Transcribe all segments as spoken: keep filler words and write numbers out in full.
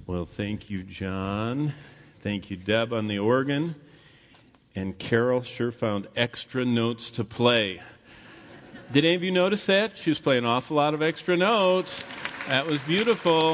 Well, thank you, John. Thank you, Deb, on the organ. And Carol sure found extra notes to play. Did any of you notice that? She was playing an awful lot of extra notes. That was beautiful.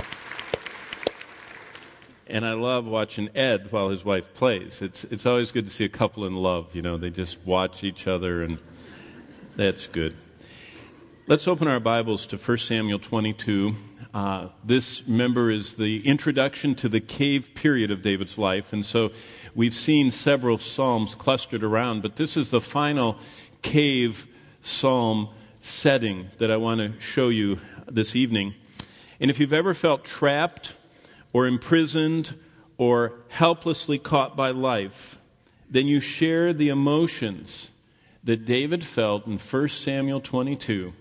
And I love watching Ed while his wife plays. It's it's always good to see a couple in love. You know, they just watch each other, and that's good. Let's open our Bibles to First Samuel twenty-two. Uh, this, remember, is the introduction to the cave period of David's life. And so we've seen several psalms clustered around, but this is the final cave psalm setting that I want to show you this evening. And if you've ever felt trapped or imprisoned or helplessly caught by life, then you share the emotions that David felt in First Samuel twenty-two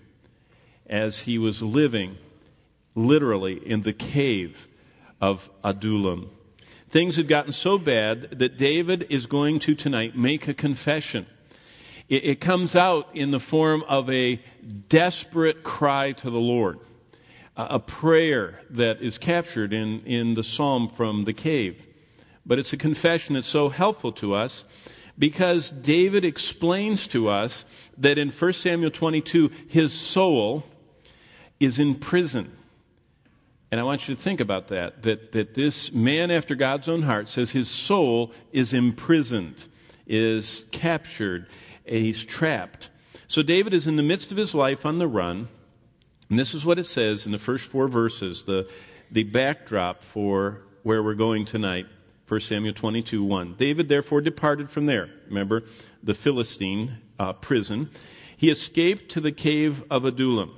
as he was living literally in the cave of Adullam. Things had gotten so bad that David is going to tonight make a confession. It, it comes out in the form of a desperate cry to the Lord, a, a prayer that is captured in, in the psalm from the cave. But it's a confession that's so helpful to us because David explains to us that in First Samuel twenty-two, his soul is in prison. And I want you to think about that, that, that this man after God's own heart says his soul is imprisoned, is captured, and he's trapped. So David is in the midst of his life on the run, and this is what it says in the first four verses, the, the backdrop for where we're going tonight, First Samuel twenty-two, one. David therefore departed from there, remember, the Philistine uh, prison. He escaped to the cave of Adullam.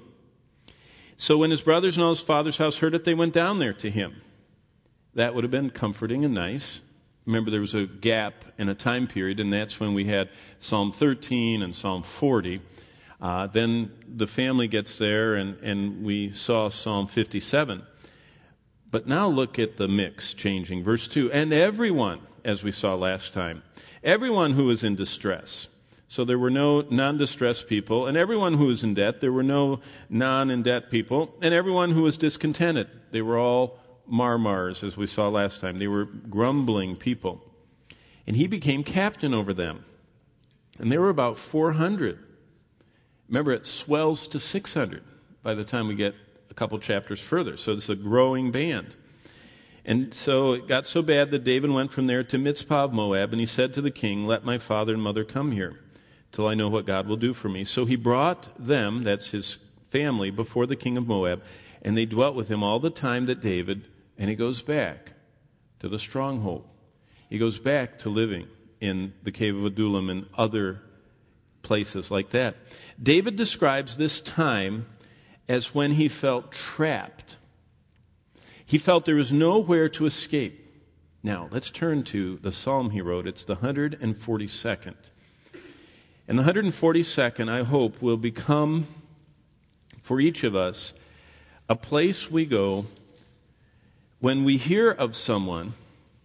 So when his brothers and all his father's house heard it, they went down there to him. That would have been comforting and nice. Remember, there was a gap in a time period, and that's when we had Psalm thirteen and Psalm forty. Uh, then the family gets there, and, and we saw Psalm fifty-seven. But now look at the mix changing. Verse two, and everyone, as we saw last time, everyone who is in distress. So there were no non-distressed people, and everyone who was in debt. There were no non-in-debt people, and everyone who was discontented. They were all marmars, as we saw last time. They were grumbling people. And he became captain over them. And there were about four hundred. Remember, it swells to six hundred by the time we get a couple chapters further. So it's a growing band. And so it got so bad that David went from there to Mizpah of Moab, and he said to the king, let my father and mother come here, till I know what God will do for me. So he brought them, that's his family, before the king of Moab, and they dwelt with him all the time that David, and he goes back to the stronghold. He goes back to living in the cave of Adullam and other places like that. David describes this time as when he felt trapped. He felt there was nowhere to escape. Now, let's turn to the psalm he wrote. It's the one hundred forty-second. And the one hundred forty-second, I hope, will become, for each of us, a place we go when we hear of someone,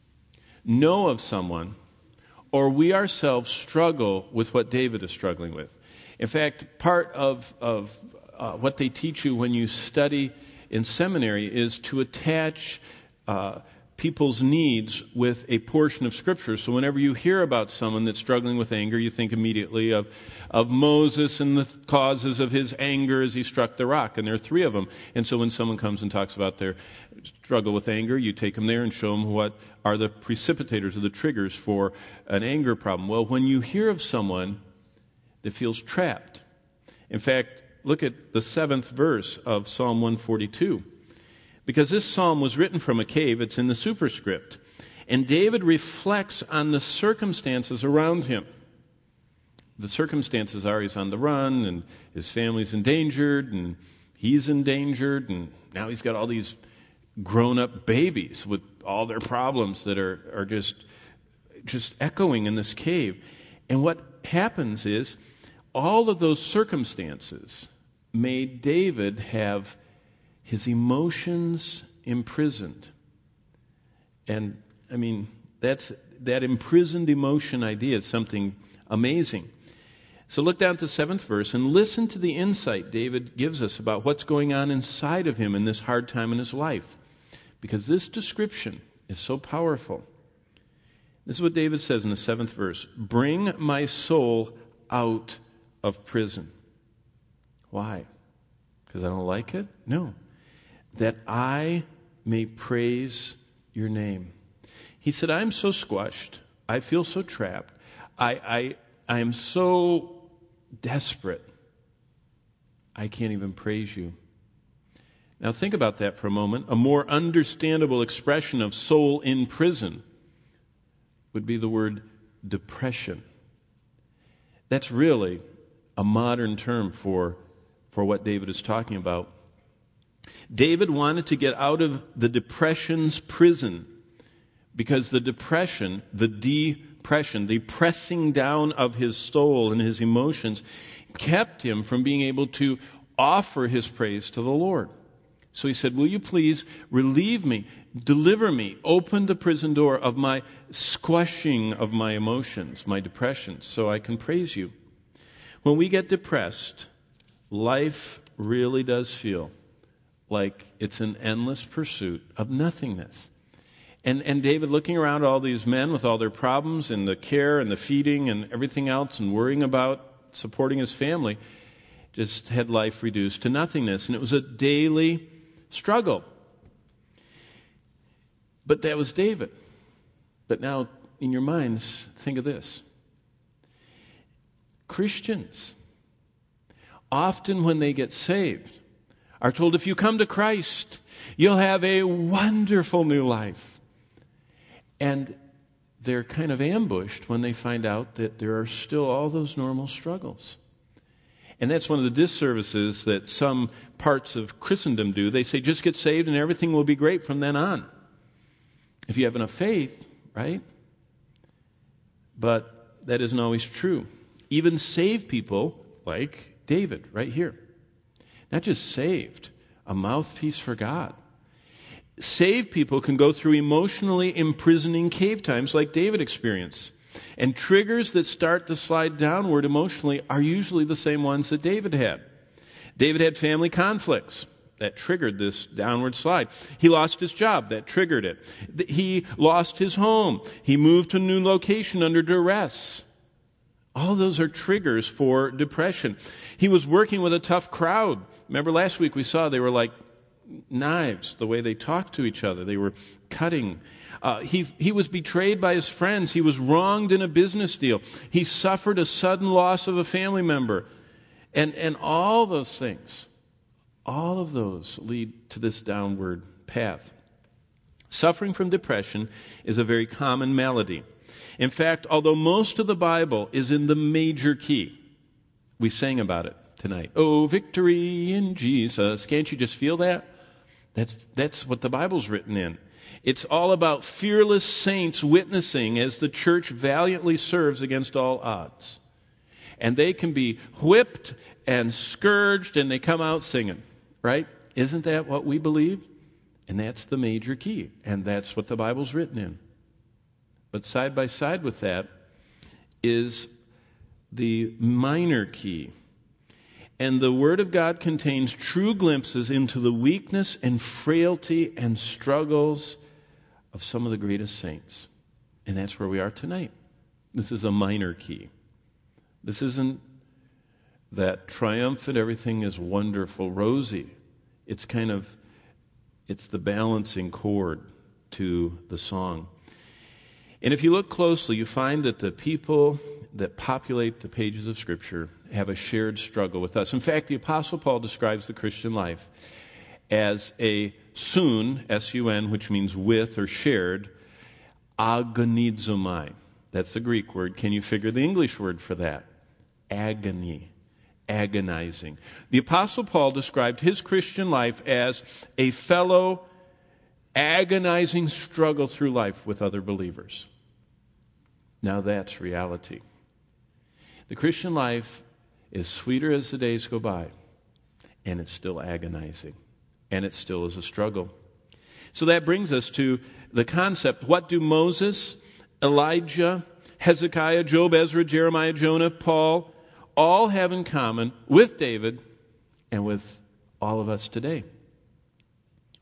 know of someone, or we ourselves struggle with what David is struggling with. In fact, part of, of uh, what they teach you when you study in seminary is to attach uh, people's needs with a portion of Scripture. So whenever you hear about someone that's struggling with anger, you think immediately of, of Moses and the causes of his anger as he struck the rock. And there are three of them. And so when someone comes and talks about their struggle with anger, you take them there and show them what are the precipitators or the triggers for an anger problem. Well, when you hear of someone that feels trapped, in fact, look at the seventh verse of Psalm one forty-two. Because this psalm was written from a cave, it's in the superscript. And David reflects on the circumstances around him. The circumstances are he's on the run, and his family's endangered, and he's endangered, and now he's got all these grown-up babies with all their problems that are, are just, just echoing in this cave. And what happens is, all of those circumstances made David have his emotions imprisoned. And, I mean, that's that imprisoned emotion idea is something amazing. So look down at the seventh verse and listen to the insight David gives us about what's going on inside of him in this hard time in his life. Because this description is so powerful. This is what David says in the seventh verse. Bring my soul out of prison. Why? Because I don't like it? No. That I may praise your name. He said, I'm so squashed. I feel so trapped. I, I, I am so desperate. I can't even praise you. Now think about that for a moment. A more understandable expression of soul in prison would be the word depression. That's really a modern term for, for what David is talking about. David wanted to get out of the depression's prison because the depression, the depression, the pressing down of his soul and his emotions kept him from being able to offer his praise to the Lord. So he said, will you please relieve me, deliver me, open the prison door of my squashing of my emotions, my depression, so I can praise you. When we get depressed, life really does feel like it's an endless pursuit of nothingness. And and David, looking around all these men with all their problems and the care and the feeding and everything else and worrying about supporting his family, just had life reduced to nothingness. And it was a daily struggle. But that was David. But now, in your minds, think of this. Christians, often when they get saved, are told, if you come to Christ, you'll have a wonderful new life. And they're kind of ambushed when they find out that there are still all those normal struggles. And that's one of the disservices that some parts of Christendom do. They say, just get saved and everything will be great from then on. If you have enough faith, right? But that isn't always true. Even saved people, like David, right here. Not just saved, a mouthpiece for God. Saved people can go through emotionally imprisoning cave times like David experienced. And triggers that start to slide downward emotionally are usually the same ones that David had. David had family conflicts that triggered this downward slide. He lost his job. That triggered it. He lost his home. He moved to a new location under duress. All those are triggers for depression. He was working with a tough crowd. Remember last week we saw they were like knives, the way they talked to each other. They were cutting. Uh, he, he was betrayed by his friends. He was wronged in a business deal. He suffered a sudden loss of a family member. And, and all those things, all of those lead to this downward path. Suffering from depression is a very common malady. In fact, although most of the Bible is in the major key, we sang about it tonight. Oh, victory in Jesus. Can't you just feel that? That's, that's what the Bible's written in. It's all about fearless saints witnessing as the church valiantly serves against all odds. And they can be whipped and scourged and they come out singing, right? Isn't that what we believe? And that's the major key. And that's what the Bible's written in. But side by side with that is the minor key. And the Word of God contains true glimpses into the weakness and frailty and struggles of some of the greatest saints. And that's where we are tonight. This is a minor key. This isn't that triumphant, everything is wonderful, rosy. It's kind of, it's the balancing chord to the song. And if you look closely, you find that the people that populate the pages of Scripture have a shared struggle with us. In fact, the Apostle Paul describes the Christian life as a sun, S U N, which means with or shared, agonizomai. That's the Greek word. Can you figure the English word for that? Agony. Agonizing. The Apostle Paul described his Christian life as a fellow agonizing struggle through life with other believers. Now that's reality. The Christian life is sweeter as the days go by, and it's still agonizing, and it still is a struggle. So that brings us to the concept, what do Moses, Elijah, Hezekiah, Job, Ezra, Jeremiah, Jonah, Paul, all have in common with David and with all of us today?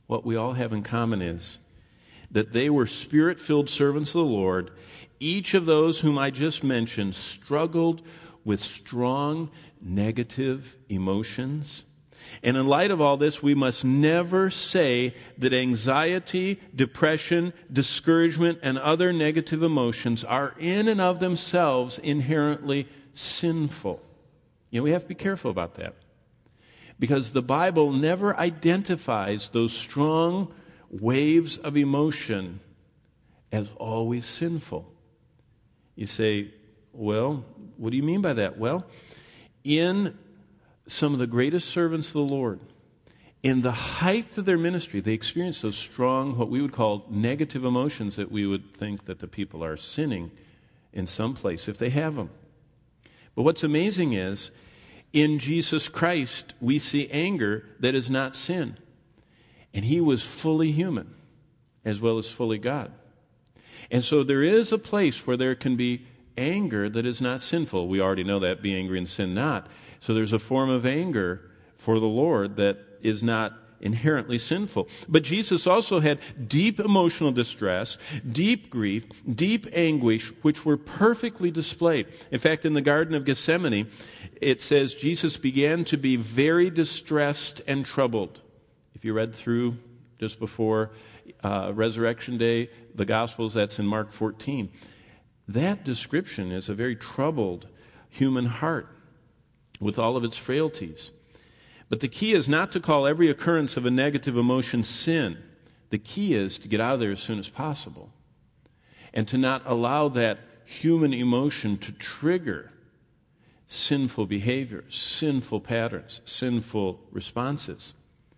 what we all have in common is that they were Spirit-filled servants of the Lord. Each of those whom I just mentioned struggled with strong negative emotions. And in light of all this, we must never say that anxiety, depression, discouragement, and other negative emotions are in and of themselves inherently sinful. You know, we have to be careful about that. Because the Bible never identifies those strong waves of emotion as always sinful. You say, well, what do you mean by that? Well, in some of the greatest servants of the Lord, in the height of their ministry, they experienced those strong, what we would call negative emotions that we would think that the people are sinning in some place if they have them. But what's amazing is, in Jesus Christ, we see anger that is not sin. And he was fully human as well as fully God. And so there is a place where there can be anger that is not sinful. We already know that, be angry and sin not. So there's a form of anger for the Lord that is not inherently sinful. But Jesus also had deep emotional distress, deep grief, deep anguish, which were perfectly displayed. In fact, in the Garden of Gethsemane, it says Jesus began to be very distressed and troubled. If you read through just before uh, Resurrection Day, the Gospels, that's in Mark fourteen. That description is a very troubled human heart with all of its frailties. But the key is not to call every occurrence of a negative emotion sin. The key is to get out of there as soon as possible and to not allow that human emotion to trigger sinful behaviors, sinful patterns, sinful responses.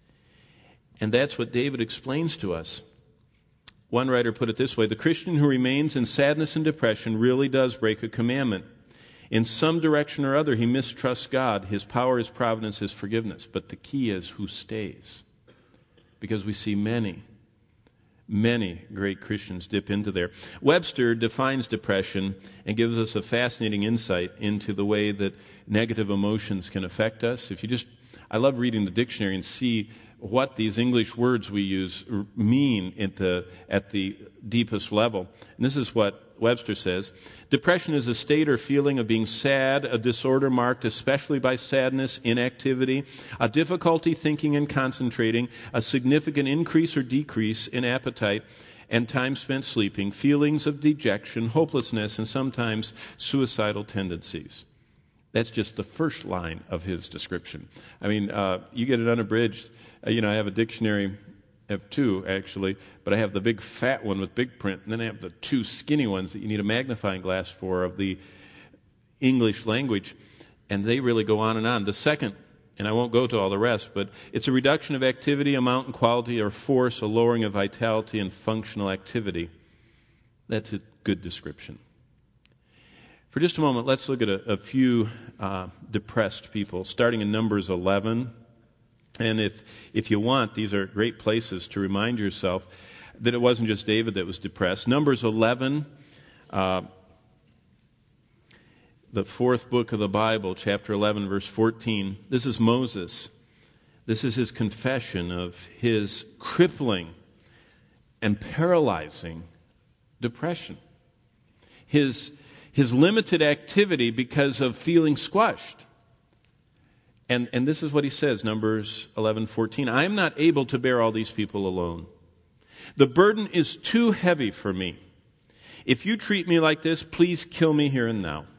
And that's what David explains to us. One writer put it this way: the Christian who remains in sadness and depression really does break a commandment. In some direction or other, he mistrusts God, his power, his providence, his forgiveness. But the key is who stays. Because we see many, many great Christians dip into there. Webster defines depression and gives us a fascinating insight into the way that negative emotions can affect us. If you just, I love reading the dictionary and see what these English words we use mean at the, at the deepest level. And this is what Webster says: depression is a state or feeling of being sad, a disorder marked especially by sadness, inactivity, a difficulty thinking and concentrating, a significant increase or decrease in appetite and time spent sleeping, feelings of dejection, hopelessness, and sometimes suicidal tendencies. That's just the first line of his description. I mean, uh, you get it unabridged. Uh, you know, I have a dictionary. I have two, actually, but I have the big fat one with big print, and then I have the two skinny ones that you need a magnifying glass for of the English language, and they really go on and on. The second, and I won't go to all the rest, but it's a reduction of activity, amount, and quality, or force, a lowering of vitality and functional activity. That's a good description. For just a moment, let's look at a, a few uh, depressed people, starting in Numbers eleven. And if if you want, these are great places to remind yourself that it wasn't just David that was depressed. Numbers eleven, uh, the fourth book of the Bible, chapter eleven, verse fourteen. This is Moses. This is his confession of his crippling and paralyzing depression. His, his limited activity because of feeling squashed. And, and this is what he says, Numbers eleven fourteen. I am not able to bear all these people alone. The burden is too heavy for me. If you treat me like this, please kill me here and now.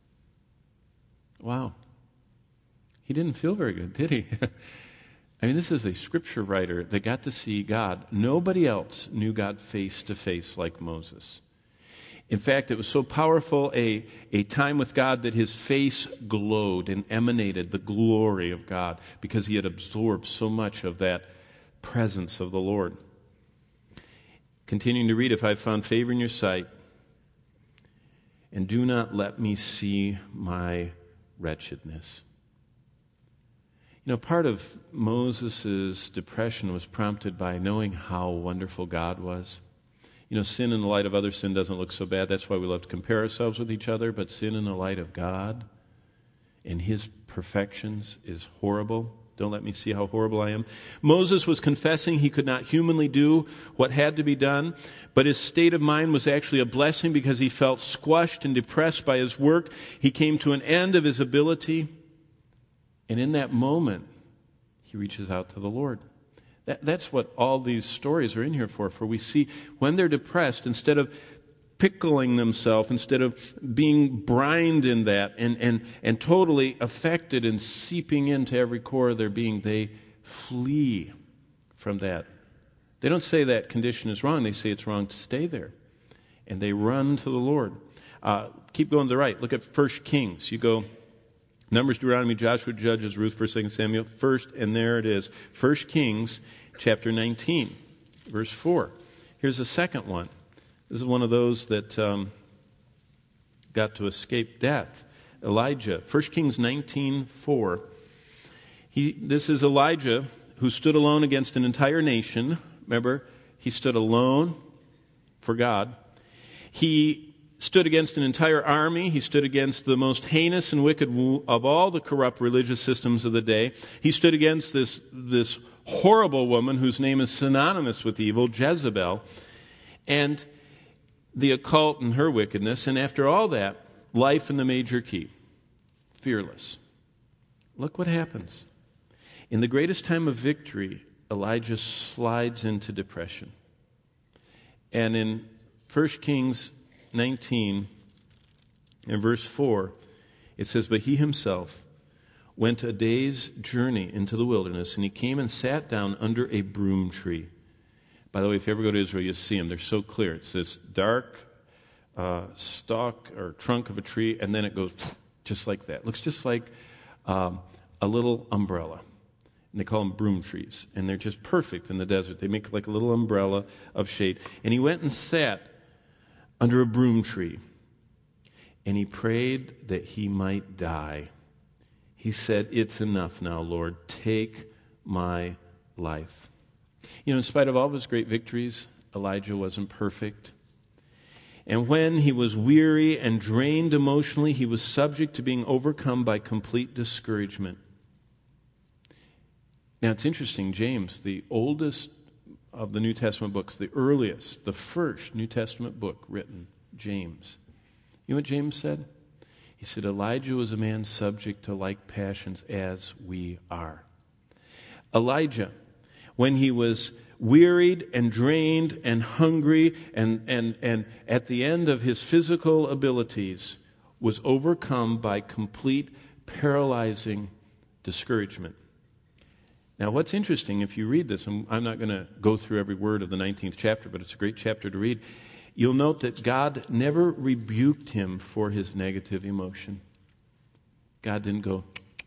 Wow. He didn't feel very good, did he? I mean, this is a scripture writer that got to see God. Nobody else knew God face to face like Moses. In fact, it was so powerful a, a time with God that his face glowed and emanated the glory of God because he had absorbed so much of that presence of the Lord. Continuing to read, if I have found favor in your sight, and do not let me see my wretchedness. You know, part of Moses' depression was prompted by knowing how wonderful God was. You know, sin in the light of other sin doesn't look so bad. That's why we love to compare ourselves with each other. But sin in the light of God and his perfections is horrible. Don't let me see how horrible I am. Moses was confessing he could not humanly do what had to be done, but his state of mind was actually a blessing because he felt squashed and depressed by his work. He came to an end of his ability, and in that moment, he reaches out to the Lord. That, that's what all these stories are in here for, for we see when they're depressed, instead of pickling themselves, instead of being brined in that and, and, and totally affected and seeping into every core of their being, they flee from that. They don't say that condition is wrong. They say it's wrong to stay there. And they run to the Lord. Uh, keep going to the right. Look at First Kings. You go Numbers, Deuteronomy, Joshua, Judges, Ruth, First, Second Samuel. First, and there it is. First Kings, chapter nineteen, verse four. Here's the second one. This is one of those that um, got to escape death. Elijah, First Kings nineteen four. He, this is Elijah who stood alone against an entire nation. Remember, he stood alone for God. He stood against an entire army. He stood against the most heinous and wicked of all the corrupt religious systems of the day. He stood against this, this horrible woman whose name is synonymous with evil, Jezebel. And the occult and her wickedness, and after all that, life in the major key, fearless. Look what happens. In the greatest time of victory, Elijah slides into depression. And in First Kings nineteen, in verse four, it says, "But he himself went a day's journey into the wilderness, and he came and sat down under a broom tree." By the way, if you ever go to Israel, you'll see them. They're so clear. It's this dark uh, stalk or trunk of a tree, and then it goes just like that. It looks just like um, a little umbrella. And they call them broom trees. And they're just perfect in the desert. They make like a little umbrella of shade. And he went and sat under a broom tree, and he prayed that he might die. He said, "It's enough now, Lord. Take my life." You know, in spite of all of his great victories, Elijah wasn't perfect. And when he was weary and drained emotionally, he was subject to being overcome by complete discouragement. Now, it's interesting, James, the oldest of the New Testament books, the earliest, the first New Testament book written, James. You know what James said? He said, Elijah was a man subject to like passions as we are. Elijah, when he was wearied and drained and hungry and, and, and at the end of his physical abilities, was overcome by complete paralyzing discouragement. Now, what's interesting, if you read this, and I'm not going to go through every word of the nineteenth chapter, but it's a great chapter to read, you'll note that God never rebuked him for his negative emotion. God didn't go,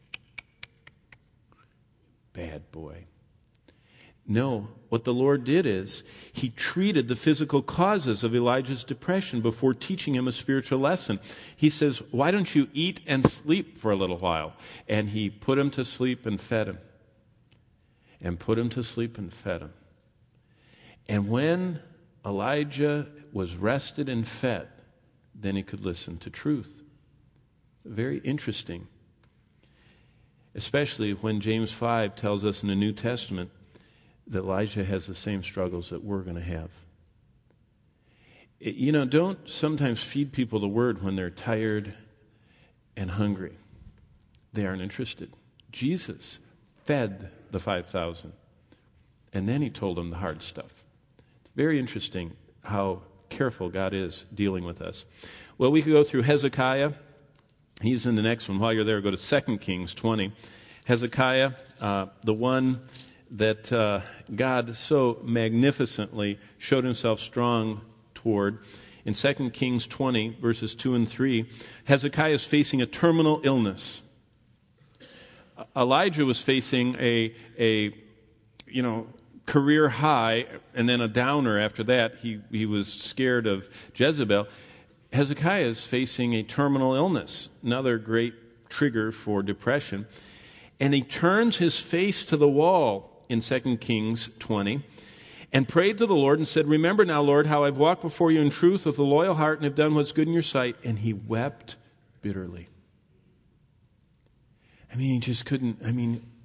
"Bad boy." No, what the Lord did is he treated the physical causes of Elijah's depression before teaching him a spiritual lesson. He says, "Why don't you eat and sleep for a little while?" And he put him to sleep and fed him. And put him to sleep and fed him. And when Elijah was rested and fed, then he could listen to truth. Very interesting. Especially when James five tells us in the New Testament that Elijah has the same struggles that we're going to have. It, you know, don't sometimes feed people the word when they're tired and hungry. They aren't interested. Jesus fed the five thousand, and then he told them the hard stuff. It's very interesting how careful God is dealing with us. Well, we could go through Hezekiah. He's in the next one. While you're there, go to Second Kings twenty. Hezekiah, uh, the one that uh, God so magnificently showed himself strong toward. In Second Kings twenty, verses two and three, Hezekiah is facing a terminal illness. Elijah was facing a, a you know, career high and then a downer after that. He, he was scared of Jezebel. Hezekiah is facing a terminal illness, another great trigger for depression. And he turns his face to the wall in Second Kings twenty and prayed to the Lord and said, "Remember now, Lord, how I've walked before you in truth with a loyal heart and have done what's good in your sight." And he wept bitterly. I mean, he just couldn't, I mean,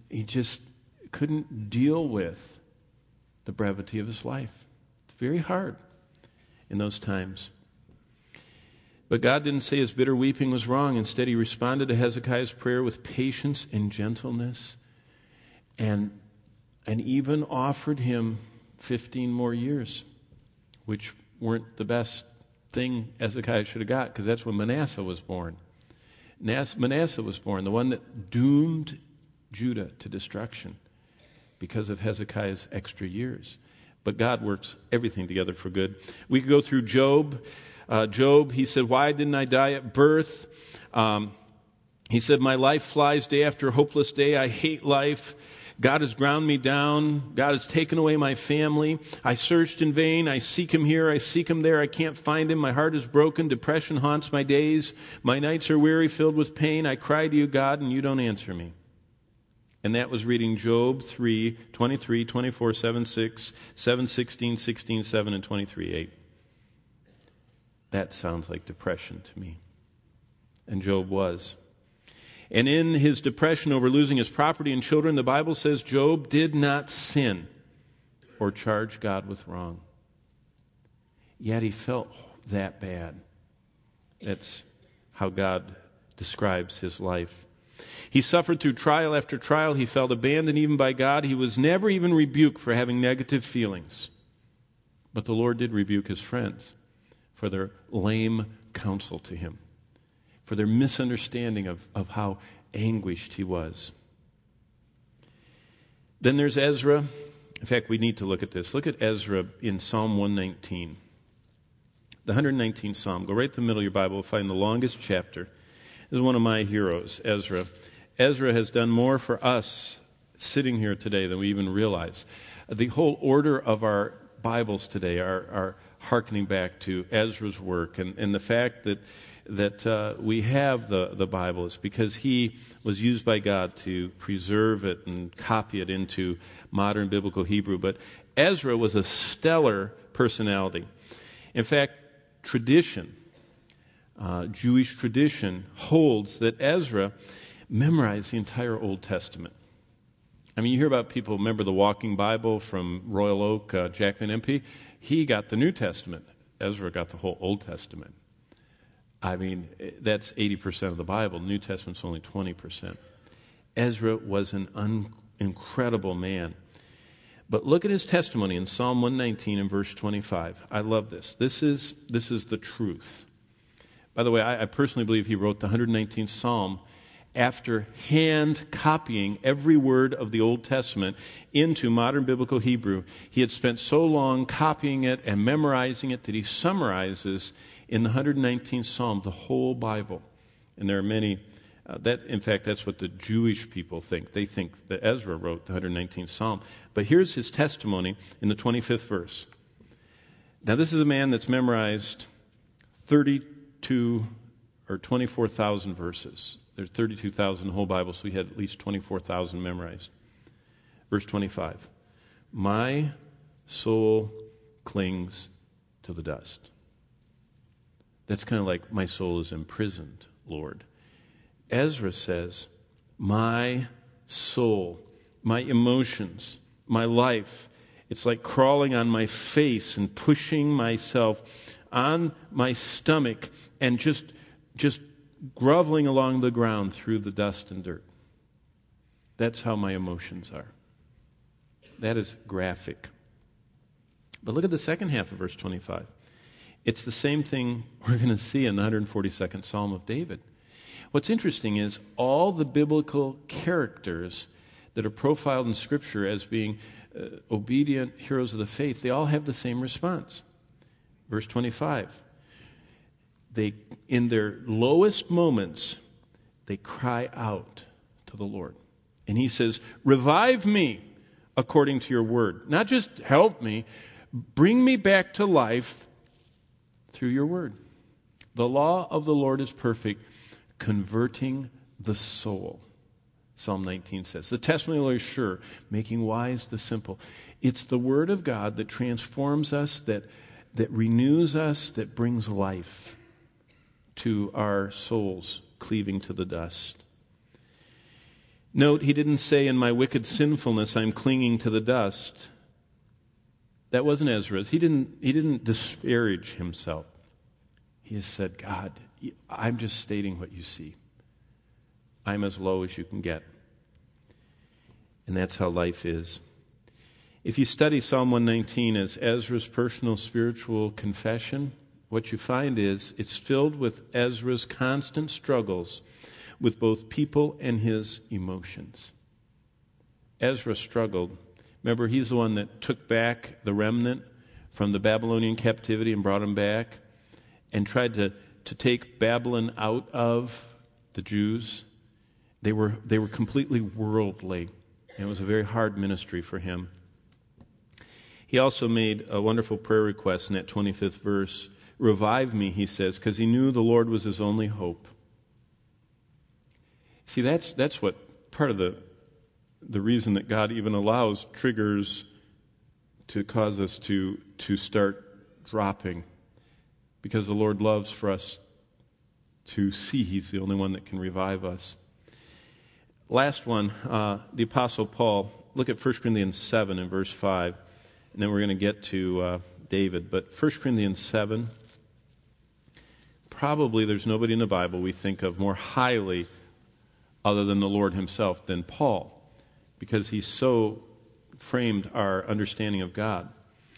he just couldn't deal with the brevity of his life. It's very hard in those times. But God didn't say his bitter weeping was wrong. Instead, he responded to Hezekiah's prayer with patience and gentleness, and, and even offered him fifteen more years, which weren't the best thing Hezekiah should have got, because that's when Manasseh was born. Manasseh was born, the one that doomed Judah to destruction because of Hezekiah's extra years. But God works everything together for good. We could go through Job. Uh, Job, he said, why didn't I die at birth? Um, he said, my life flies day after hopeless day. I hate life. God has ground me down. God has taken away my family. I searched in vain. I seek him here. I seek him there. I can't find him. My heart is broken. Depression haunts my days. My nights are weary, filled with pain. I cry to you, God, and you don't answer me. And that was reading Job three, twenty-three, twenty-four, seven, six, seven, sixteen, sixteen, seven, and twenty-three, eight. That sounds like depression to me. And Job was. And in his depression over losing his property and children, the Bible says Job did not sin or charge God with wrong. Yet he felt that bad. That's how God describes his life. He suffered through trial after trial. He felt abandoned even by God. He was never even rebuked for having negative feelings. But the Lord did rebuke his friends for their lame counsel to him, for their misunderstanding of, of how anguished he was. Then there's Ezra. In fact, we need to look at this. Look at Ezra in Psalm one nineteen. The one hundred nineteenth Psalm. Go right to the middle of your Bible. Find the longest chapter. This is one of my heroes, Ezra. Ezra has done more for us sitting here today than we even realize. The whole order of our Bibles today are, are hearkening back to Ezra's work, and, and the fact that that uh, we have the, the Bible is because he was used by God to preserve it and copy it into modern biblical Hebrew. But Ezra was a stellar personality. In fact, tradition, uh, Jewish tradition, holds that Ezra memorized the entire Old Testament. I mean, you hear about people, remember the Walking Bible from Royal Oak, uh, Jack Van Impe? He got the New Testament. Ezra got the whole Old Testament. I mean, that's eighty percent of the Bible. The New Testament's only twenty percent. Ezra was an un- incredible man. But look at his testimony in Psalm one nineteen and verse twenty-five. I love this. This is, this is the truth. By the way, I, I personally believe he wrote the one hundred nineteenth Psalm after hand copying every word of the Old Testament into modern biblical Hebrew. He had spent so long copying it and memorizing it that he summarizes in the one hundred nineteenth Psalm the whole Bible. And there are many, uh, that in fact, that's what the Jewish people think. They think that Ezra wrote the one hundred nineteenth Psalm. But here's his testimony in the twenty-fifth verse. Now this is a man that's memorized thirty-two or twenty-four thousand verses. There's thirty-two thousand in the whole Bible, so he had at least twenty-four thousand memorized. Verse twenty-five. My soul clings to the dust. That's kind of like, my soul is imprisoned, Lord. Ezra says, my soul, my emotions, my life, it's like crawling on my face and pushing myself on my stomach and just, just groveling along the ground through the dust and dirt. That's how my emotions are. That is graphic. But look at the second half of verse twenty-five. It's the same thing we're going to see in the one hundred forty-second Psalm of David. What's interesting is all the biblical characters that are profiled in Scripture as being uh, obedient heroes of the faith, they all have the same response. Verse twenty-five. They, in their lowest moments, they cry out to the Lord. And he says, revive me according to your word. Not just help me, bring me back to life through your word. The law of the Lord is perfect, converting the soul. Psalm nineteen says. The testimony of the Lord is sure, making wise the simple. It's the word of God that transforms us, that, that renews us, that brings life to our souls cleaving to the dust. Note, he didn't say, in my wicked sinfulness, I'm clinging to the dust. That wasn't Ezra's. He didn't, he didn't disparage himself. He has said, God, I'm just stating what you see. I'm as low as you can get. And that's how life is. If you study Psalm one nineteen as Ezra's personal spiritual confession, what you find is it's filled with Ezra's constant struggles with both people and his emotions. Ezra struggled. Remember, he's the one that took back the remnant from the Babylonian captivity and brought them back and tried to, to take Babylon out of the Jews. They were, they were completely worldly. And it was a very hard ministry for him. He also made a wonderful prayer request in that twenty-fifth verse. Revive me, he says, because he knew the Lord was his only hope. See, that's that's what part of the the reason that God even allows triggers to cause us to to start dropping, because the Lord loves for us to see He's the only one that can revive us. Last one, uh, the Apostle Paul. Look at First Corinthians seven and verse five, and then we're going to get to uh, David. But First Corinthians seven, probably there's nobody in the Bible we think of more highly other than the Lord himself than Paul, because he so framed our understanding of God.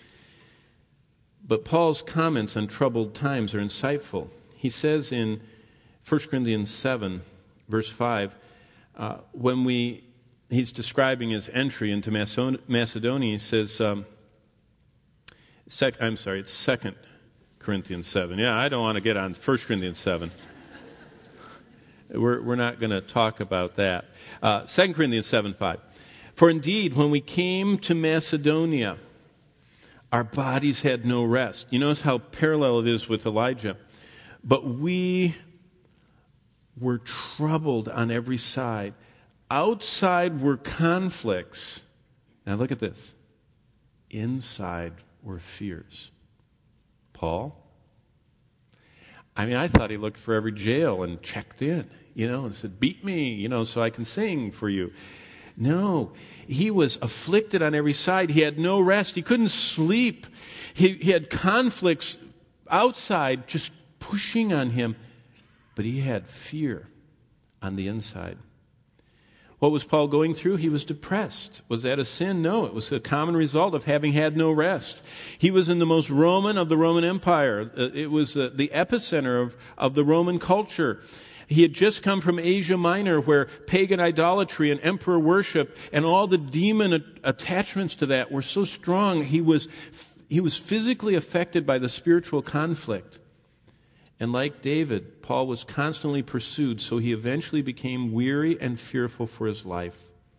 But Paul's comments on troubled times are insightful. He says in First Corinthians seven, verse five, uh, when we, he's describing his entry into Macedonia, he says, um, sec, I'm sorry, it's Second Corinthians seven. Yeah, I don't want to get on First Corinthians seven. We're, we're not going to talk about that. Uh, Second Corinthians seven five. For indeed, when we came to Macedonia, our bodies had no rest. You notice how parallel it is with Elijah. But we were troubled on every side. Outside were conflicts. Now look at this. Inside were fears. Paul? I mean, I thought he looked for every jail and checked in, you know, and said, beat me, you know, so I can sing for you. No, he was afflicted on every side. He had no rest. He couldn't sleep. He, he had conflicts outside just pushing on him, but he had fear on the inside. What was Paul going through? He was depressed. Was that a sin? No, it was a common result of having had no rest. He was in the most Roman of the Roman Empire. It was the epicenter of, of the Roman culture. He had just come from Asia Minor, where pagan idolatry and emperor worship and all the demon attachments to that were so strong. He was, he was physically affected by the spiritual conflict. And like David, Paul was constantly pursued, so he eventually became weary and fearful for his life.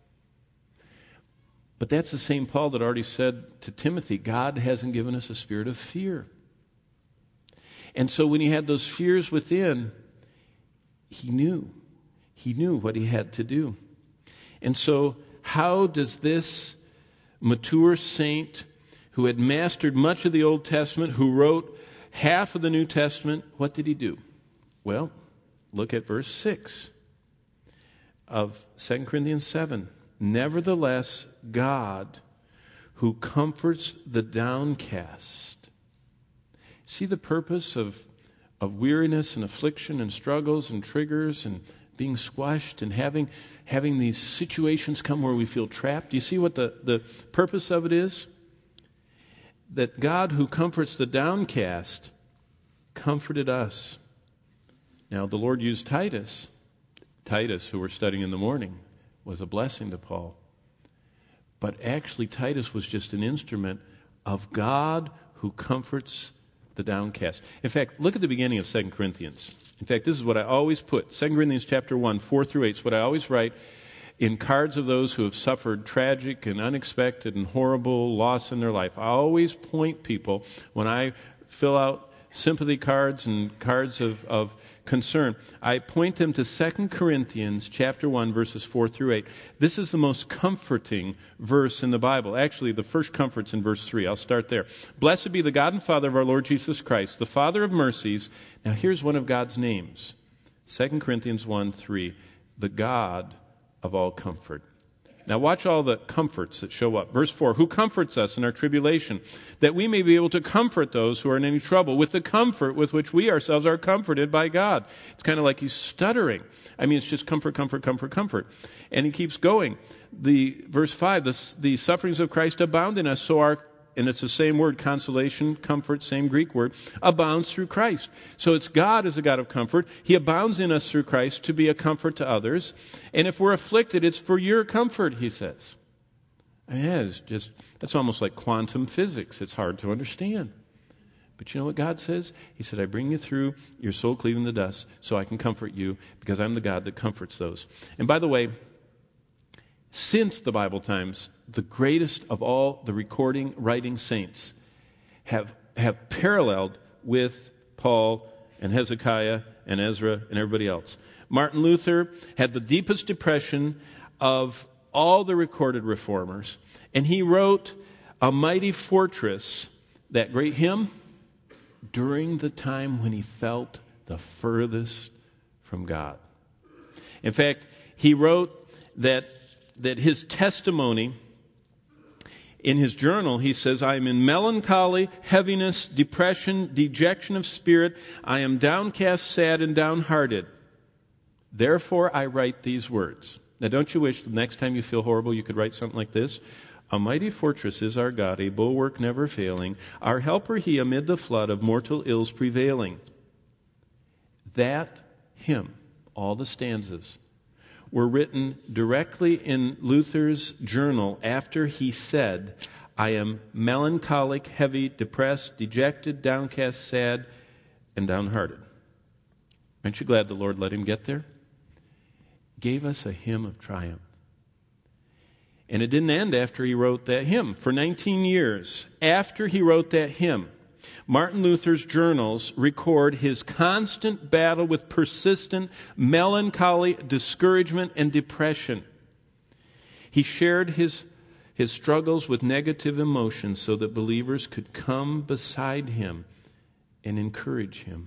But that's the same Paul that already said to Timothy, God hasn't given us a spirit of fear. And so when he had those fears within, he knew. He knew what he had to do. And so how does this mature saint who had mastered much of the Old Testament, who wrote half of the New Testament, what did he do? Well, look at verse six of Second Corinthians seven. Nevertheless, God, who comforts the downcast. See the purpose of, of weariness and affliction and struggles and triggers and being squashed and having, having these situations come where we feel trapped? Do you see what the, the purpose of it is? That God who comforts the downcast comforted us. Now, the Lord used Titus. Titus, who we're studying in the morning, was a blessing to Paul. But actually, Titus was just an instrument of God who comforts the downcast. In fact, look at the beginning of Second Corinthians. In fact, this is what I always put. Second Corinthians chapter one, four through eight is what I always write in cards of those who have suffered tragic and unexpected and horrible loss in their life. I always point people, when I fill out sympathy cards and cards of, of concern, I point them to Second Corinthians chapter one, verses four through eight. This is the most comforting verse in the Bible. Actually, the first comfort's in verse three. I'll start there. Blessed be the God and Father of our Lord Jesus Christ, the Father of mercies. Now here's one of God's names. Second Corinthians one, three. The God of all comfort. Now watch all the comforts that show up. Verse four, who comforts us in our tribulation, that we may be able to comfort those who are in any trouble with the comfort with which we ourselves are comforted by God. It's kind of like he's stuttering. I mean, it's just comfort, comfort, comfort, comfort. And he keeps going. The verse five, the, the sufferings of Christ abound in us, so our, and it's the same word, consolation, comfort, same Greek word, abounds through Christ. So it's God as a God of comfort. He abounds in us through Christ to be a comfort to others. And if we're afflicted, it's for your comfort, he says. I mean, that is just, that's almost like quantum physics. It's hard to understand. But you know what God says? He said, I bring you through your soul cleaving the dust so I can comfort you because I'm the God that comforts those. And by the way, since the Bible times, the greatest of all the recording, writing saints have, have paralleled with Paul and Hezekiah and Ezra and everybody else. Martin Luther had the deepest depression of all the recorded reformers, and he wrote A Mighty Fortress, that great hymn, during the time when he felt the furthest from God. In fact, he wrote that that his testimony in his journal, he says, I am in melancholy, heaviness, depression, dejection of spirit. I am downcast, sad, and downhearted. Therefore, I write these words. Now, don't you wish the next time you feel horrible, you could write something like this? A mighty fortress is our God, a bulwark never failing. Our helper he amid the flood of mortal ills prevailing. That hymn, all the stanzas, were written directly in Luther's journal after he said, I am melancholic, heavy, depressed, dejected, downcast, sad, and downhearted. Aren't you glad the Lord let him get there? Gave us a hymn of triumph. And it didn't end after he wrote that hymn. For nineteen years after he wrote that hymn, Martin Luther's journals record his constant battle with persistent melancholy, discouragement, and depression. He shared his, his struggles with negative emotions so that believers could come beside him and encourage him.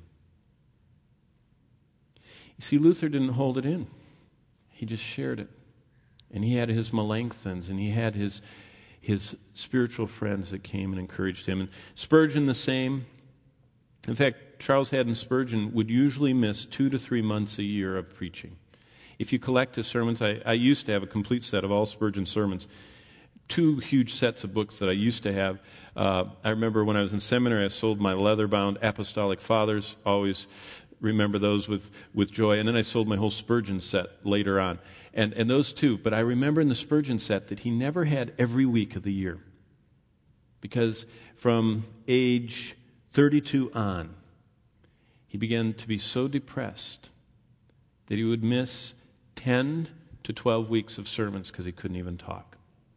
You see, Luther didn't hold it in. He just shared it. And he had his Melanchthons, and he had his his spiritual friends that came and encouraged him. And Spurgeon the same. In fact, Charles Haddon Spurgeon would usually miss two to three months a year of preaching. If you collect his sermons, I, I used to have a complete set of all Spurgeon sermons, two huge sets of books that I used to have. Uh, I remember when I was in seminary, I sold my leather-bound Apostolic Fathers, always remember those with, with joy. And then I sold my whole Spurgeon set later on. And, and those two. But I remember in the Spurgeon set that he never had every week of the year. Because from age thirty-two on, he began to be so depressed that he would miss ten to twelve weeks of sermons because he couldn't even talk.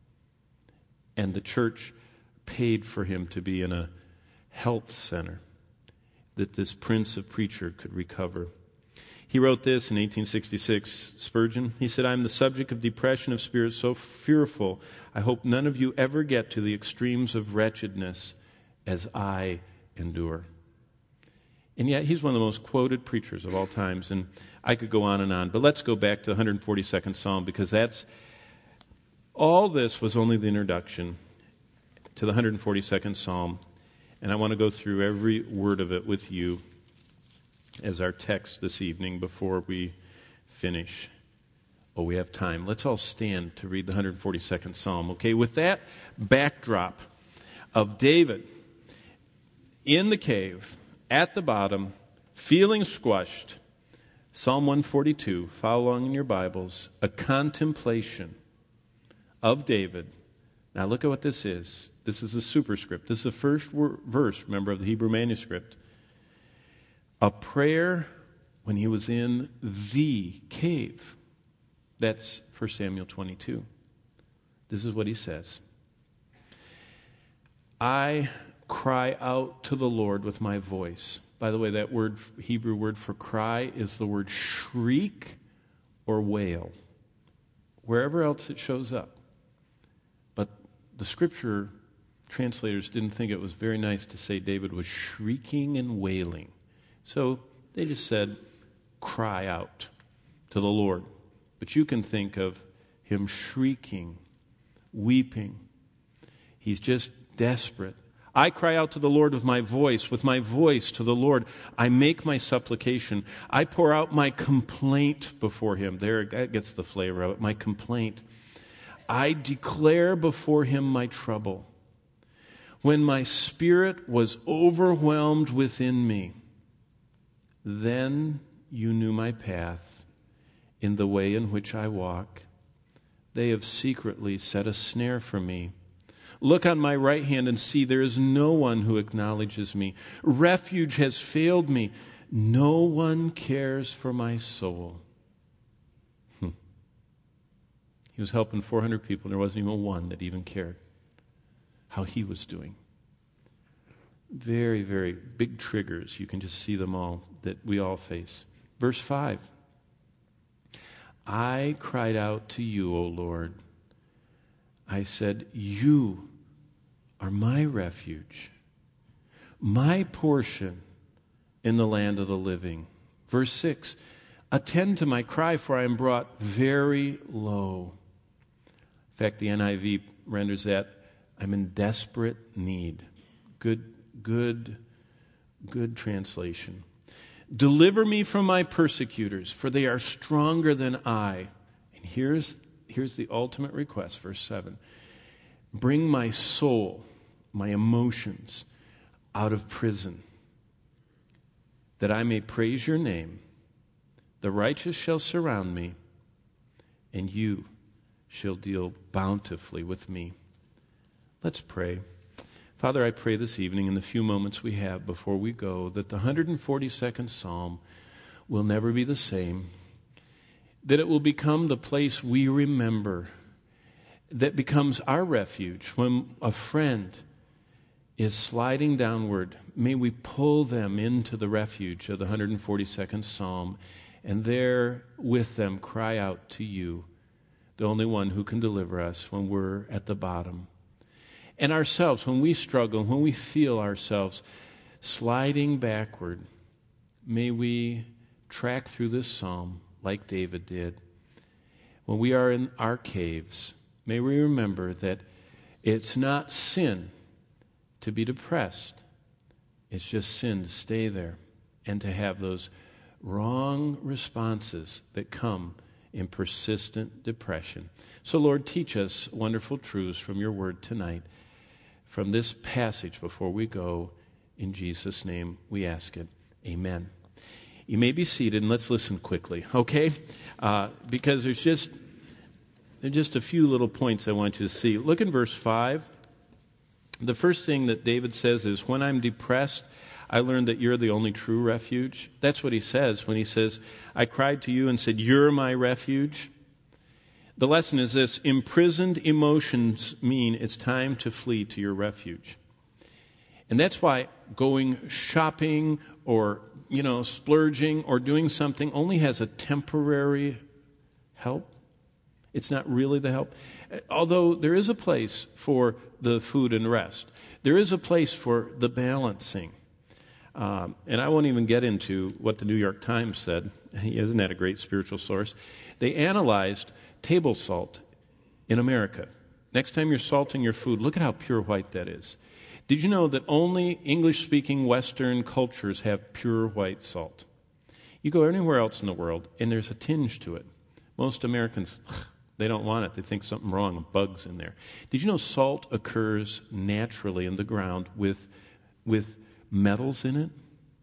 And the church paid for him to be in a health center that this prince of preacher could recover. He wrote this in eighteen sixty-six, Spurgeon. He said, I am the subject of depression of spirit so fearful, I hope none of you ever get to the extremes of wretchedness as I endure. And yet, he's one of the most quoted preachers of all times, and I could go on and on. But let's go back to the one hundred forty-second Psalm, because that's, all this was only the introduction to the one hundred forty-second Psalm, and I want to go through every word of it with you as our text this evening before we finish. Oh, we have time. Let's all stand to read the one hundred forty-second Psalm. Okay, with that backdrop of David in the cave, at the bottom, feeling squashed, Psalm one forty-two, follow along in your Bibles, a contemplation of David. Now look at what this is. This is the superscript. This is the first wor- verse, remember, of the Hebrew manuscript. A prayer when he was in the cave. That's First Samuel twenty-two. This is what he says. I cry out to the Lord with my voice. By the way, that word, Hebrew word for cry is the word shriek or wail. Wherever else it shows up. But the scripture translators didn't think it was very nice to say David was shrieking and wailing. So they just said, cry out to the Lord. But you can think of him shrieking, weeping. He's just desperate. I cry out to the Lord with my voice, with my voice to the Lord. I make my supplication. I pour out my complaint before him. There, that gets the flavor of it, my complaint. I declare before him my trouble. When my spirit was overwhelmed within me, then you knew my path in the way in which I walk. They have secretly set a snare for me. Look on my right hand and see there is no one who acknowledges me. Refuge has failed me. No one cares for my soul. Hmm. He was helping four hundred people, and there wasn't even one that even cared how he was doing. Very, very big triggers. You can just see them all that we all face. Verse five. I cried out to you, O Lord. I said, you are my refuge, my portion in the land of the living. Verse six, attend to my cry, for I am brought very low. In fact, the N I V renders that, I'm in desperate need. Good, good, good translation. Deliver me from my persecutors, for they are stronger than I. And here's Here's the ultimate request, verse seven. Bring my soul, my emotions, out of prison, that I may praise your name. The righteous shall surround me, and you shall deal bountifully with me. Let's pray. Father, I pray this evening, in the few moments we have before we go, that the one hundred forty-second Psalm will never be the same, that it will become the place we remember, that becomes our refuge. When a friend is sliding downward, may we pull them into the refuge of the one hundred forty-second Psalm, and there with them cry out to you, the only one who can deliver us when we're at the bottom. And ourselves, when we struggle, when we feel ourselves sliding backward, may we track through this psalm like David did. When we are in our caves, may we remember that it's not sin to be depressed. It's just sin to stay there and to have those wrong responses that come in persistent depression. So, Lord, teach us wonderful truths from your word tonight, from this passage before we go. In Jesus' name we ask it. Amen. You may be seated, and let's listen quickly, okay? Uh, because there's just there's just a few little points I want you to see. Look in verse five. The first thing that David says is, when I'm depressed, I learned that you're the only true refuge. That's what he says when he says, I cried to you and said, you're my refuge. The lesson is this: imprisoned emotions mean it's time to flee to your refuge. And that's why going shopping or, you know, splurging or doing something only has a temporary help. It's not really the help. Although there is a place for the food and rest. There is a place for the balancing. Um, and I won't even get into what the New York Times said. Isn't that a great spiritual source? They analyzed table salt in America. Next time you're salting your food, look at how pure white that is. Did you know that only English-speaking Western cultures have pure white salt? You go anywhere else in the world, and there's a tinge to it. Most Americans, they don't want it. They think something wrong, bugs in there. Did you know salt occurs naturally in the ground with, with metals in it?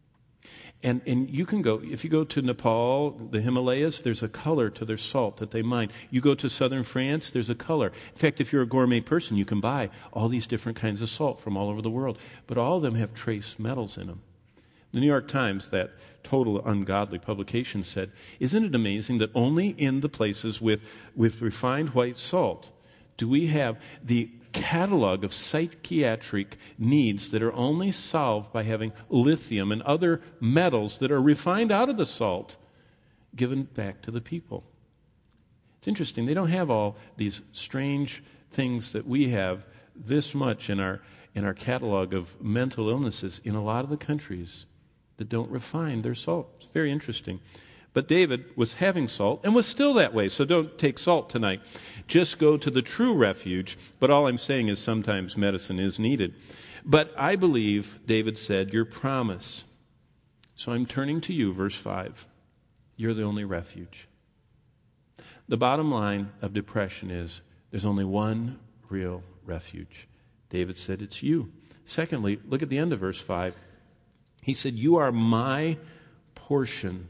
And and you can go, if you go to Nepal, the Himalayas, there's a color to their salt that they mine. You go to southern France, there's a color. In fact, if you're a gourmet person, you can buy all these different kinds of salt from all over the world. But all of them have trace metals in them. The New York Times, that total ungodly publication, said, isn't it amazing that only in the places with, with refined white salt do we have the catalog of psychiatric needs that are only solved by having lithium and other metals that are refined out of the salt given back to the people. It's interesting. They don't have all these strange things that we have this much in our in our catalog of mental illnesses in a lot of the countries that don't refine their salt. It's very interesting. But David was having salt and was still that way. So don't take salt tonight. Just go to the true refuge. But all I'm saying is sometimes medicine is needed. But I believe David said, your promise. So I'm turning to you, verse five. You're the only refuge. The bottom line of depression is there's only one real refuge. David said, it's you. Secondly, look at the end of verse five. He said, you are my portion.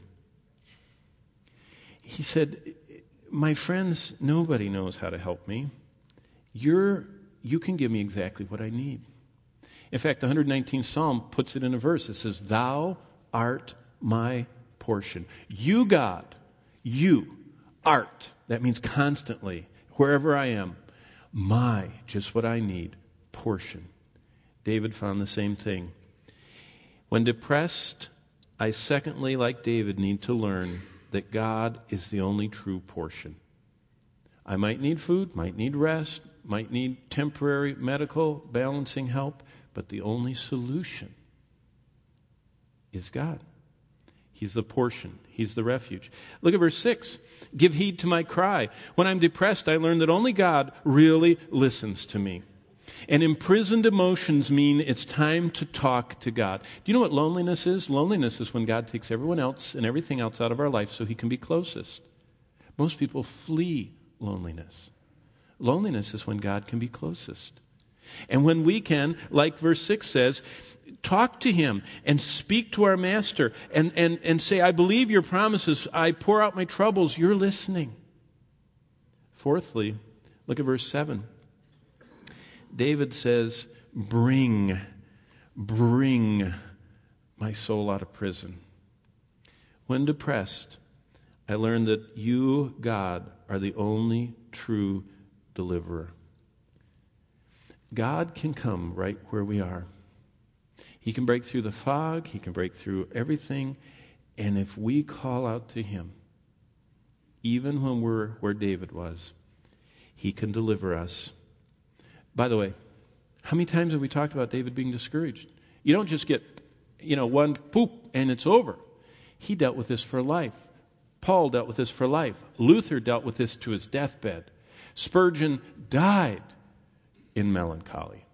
He said, my friends, nobody knows how to help me. You're, you can give me exactly what I need. In fact, the one hundred nineteenth Psalm puts it in a verse. It says, thou art my portion. You, God, you art. That means constantly, wherever I am, my, just what I need, portion. David found the same thing. When depressed, I secondly, like David, need to learn that God is the only true portion. I might need food, might need rest, might need temporary medical balancing help, but the only solution is God. He's the portion. He's the refuge. Look at verse six. Give heed to my cry. When I'm depressed, I learn that only God really listens to me. And imprisoned emotions mean it's time to talk to God. Do you know what loneliness is? Loneliness is when God takes everyone else and everything else out of our life so he can be closest. Most people flee loneliness. Loneliness is when God can be closest. And when we can, like verse six says, talk to him and speak to our master and, and, and say, I believe your promises. I pour out my troubles. You're listening. Fourthly, look at verse seven. David says, bring, bring my soul out of prison. When depressed, I learned that you, God, are the only true deliverer. God can come right where we are. He can break through the fog. He can break through everything. And if we call out to him, even when we're where David was, he can deliver us. By the way, how many times have we talked about David being discouraged? You don't just get, you know, one poop and it's over. He dealt with this for life. Paul dealt with this for life. Luther dealt with this to his deathbed. Spurgeon died in melancholy.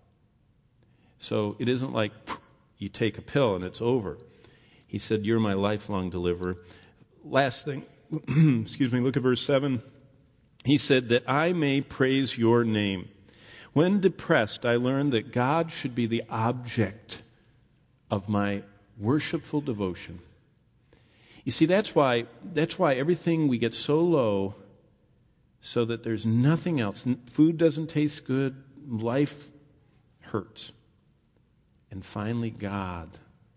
So it isn't like you take a pill and it's over. He said, you're my lifelong deliverer. Last thing, excuse me, look at verse seven. He said, that I may praise your name. When depressed, I learned that God should be the object of my worshipful devotion. You see, that's why, that's why everything we get so low so that there's nothing else. Food doesn't taste good. Life hurts. And finally, God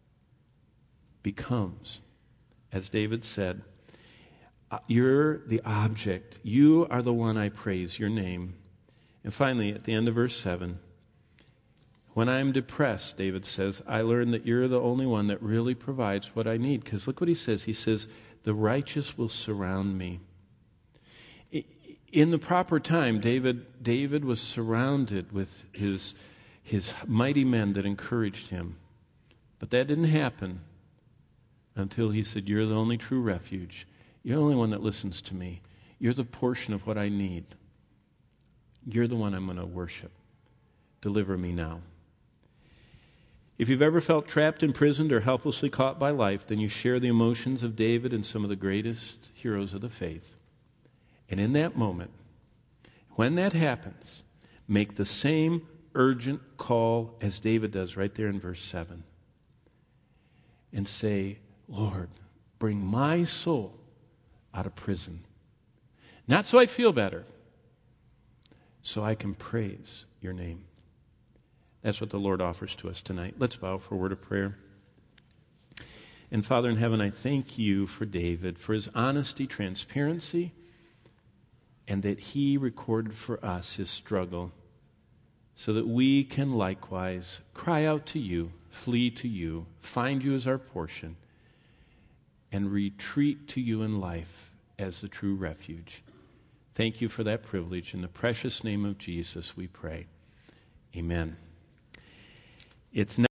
becomes, as David said, you're the object. You are the one I praise, your name. And finally, at the end of verse seven, when I'm depressed, David says, I learn that you're the only one that really provides what I need. Because look what he says. He says, the righteous will surround me. In the proper time, David, David was surrounded with his, his mighty men that encouraged him. But that didn't happen until he said, you're the only true refuge. You're the only one that listens to me. You're the portion of what I need. You're the one I'm going to worship. Deliver me now. If you've ever felt trapped, imprisoned, or helplessly caught by life, then you share the emotions of David and some of the greatest heroes of the faith. And in that moment, when that happens, make the same urgent call as David does right there in verse seven. And say, Lord, bring my soul out of prison. Not so I feel better, so I can praise your name. That's what the Lord offers to us tonight. Let's bow for a word of prayer. And Father in heaven, I thank you for David, for his honesty, transparency, and that he recorded for us his struggle so that we can likewise cry out to you, flee to you, find you as our portion, and retreat to you in life as the true refuge. Thank you for that privilege. In the precious name of Jesus we pray. Amen. It's